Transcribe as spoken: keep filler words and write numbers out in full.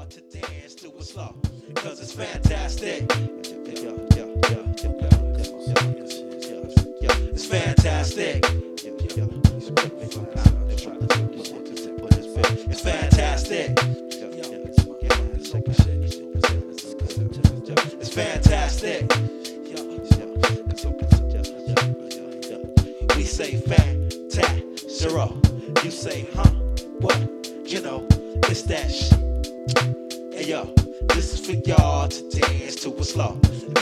y'all to dance to a slow, cause it's fantastic. It's fantastic. It's fantastic. It's fantastic. We say fantastic. You say, huh? What? You know, it's that sh. Hey yo, this is for y'all to dance to a slow.